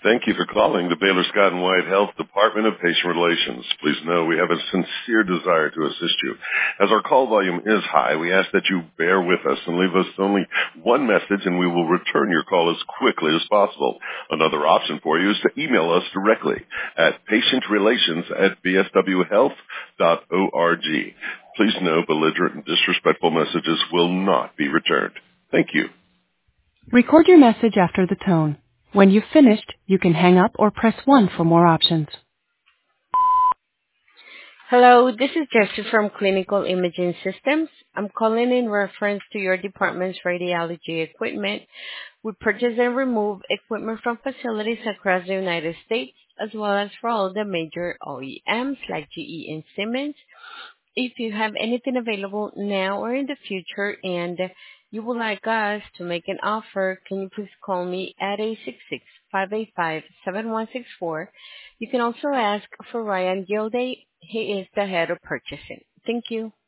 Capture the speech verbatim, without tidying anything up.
Thank you for calling the Baylor Scott and White Health Department of Patient Relations. Please know we have a sincere desire to assist you. As our call volume is high, we ask that you bear with us and leave us only one message, and we will return your call as quickly as possible. Another option for you is to email us directly at patientrelations at b s w health dot org. Please know belligerent and disrespectful messages will not be returned. Thank you. Record your message after the tone. When you've finished, you can hang up or press one for more options. Hello, this is Jessie from Clinical Imaging Systems. I'm calling in reference to your department's radiology equipment. We purchase and remove equipment from facilities across the United States, as well as for all the major O E Ms like G E and Siemens. If you have anything available now or in the future and you would like us to make an offer, can you please call me at eight six six, five eight five, seven one six four. You can also ask for Ryan Gilday. He is the head of purchasing. Thank you.